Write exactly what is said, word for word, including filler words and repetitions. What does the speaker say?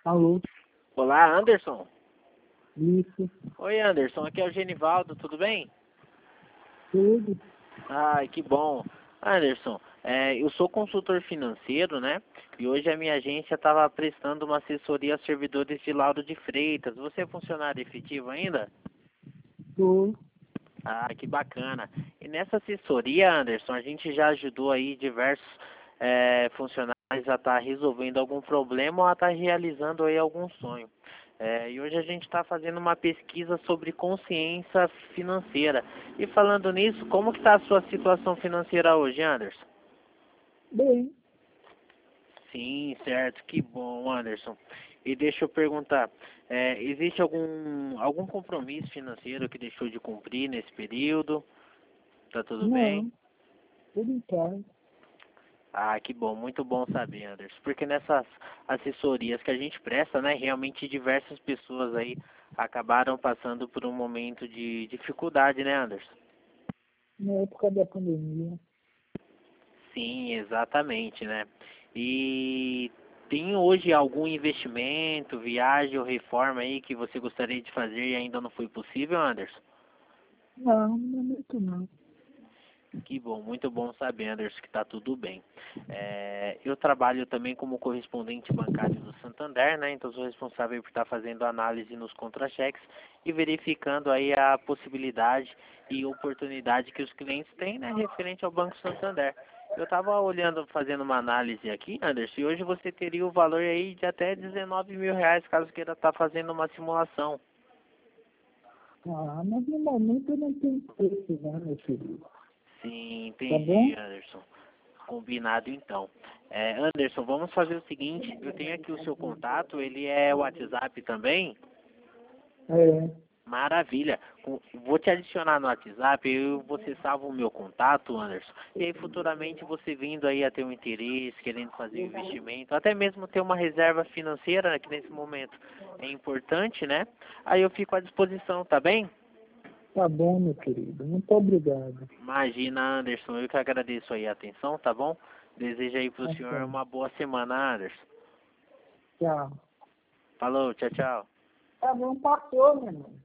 Alô, Olá, Anderson. isso, Oi, Anderson. Aqui é o Genivaldo, tudo bem? tudo. Ai, que bom. Anderson, é, eu sou consultor financeiro, né? E hoje a minha agência estava prestando uma assessoria aos servidores de Lauro de Freitas. Você é funcionário efetivo ainda? Tô. Ah, que bacana. E nessa assessoria, Anderson, a gente já ajudou aí diversos eh, funcionários a estar resolvendo algum problema ou a estar realizando aí algum sonho. Eh, e hoje a gente está fazendo uma pesquisa sobre consciência financeira. E falando nisso, como que está a sua situação financeira hoje, Anderson? Bem, Sim, certo, que bom, Anderson. E deixa eu perguntar, eh, existe algum algum compromisso financeiro que deixou de cumprir nesse período? Tá tudo bem? não, tudo em paz. Ah, que bom, muito bom saber, Anderson. Porque nessas assessorias que a gente presta, né, realmente diversas pessoas aí acabaram passando por um momento de dificuldade, né, Anderson? Na época da pandemia. Sim, exatamente, né? E tem hoje algum investimento, viagem ou reforma aí que você gostaria de fazer e ainda não foi possível, Anderson? Não, não é muito não. Que bom, muito bom saber, Anderson, que está tudo bem. É, eu trabalho também como correspondente bancário do Santander, né? Então sou responsável por estar fazendo análise nos contra-cheques e verificando aí a possibilidade e oportunidade que os clientes têm, né, referente ao Banco Santander. Eu estava olhando, fazendo uma análise aqui, Anderson, e hoje você teria o valor aí de até dezenove mil reais, caso queira estar fazendo uma simulação. Ah, mas no momento eu não tenho preço, né, meu querido? Sim, Tá bom? entendi, Anderson. Combinado então. É, Anderson, vamos fazer o seguinte, eu tenho aqui o seu contato, ele é WhatsApp também? É, Maravilha. Com- Vou te adicionar no WhatsApp, eu, você salva o meu contato, Anderson. E aí futuramente você vindo aí a ter um interesse, querendo fazer um investimento, até mesmo ter uma reserva financeira, né, que nesse momento é importante, né? Aí eu fico à disposição, tá bem? tá bom, meu querido. Muito obrigado. Imagina, Anderson, eu que agradeço aí a atenção, tá bom? Desejo aí pro Tá senhor bom. uma boa semana, Anderson. Tchau. Falou, tchau, tchau. Tá bom, passou, meu irmão.